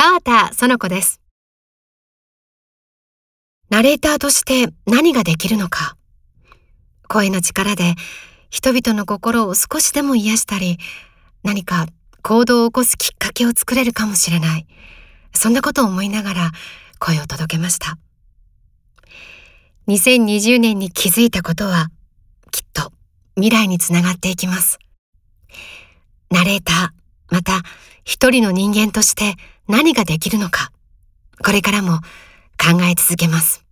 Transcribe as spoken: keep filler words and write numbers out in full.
川田園子です。ナレーターとして何ができるのか。声の力で人々の心を少しでも癒したり、何か行動を起こすきっかけを作れるかもしれない。そんなことを思いながら声を届けました。にせんにじゅうねんに気づいたことはきっと未来につながっていきます。ナレーター、また一人の人間として何ができるのか、これからも考え続けます。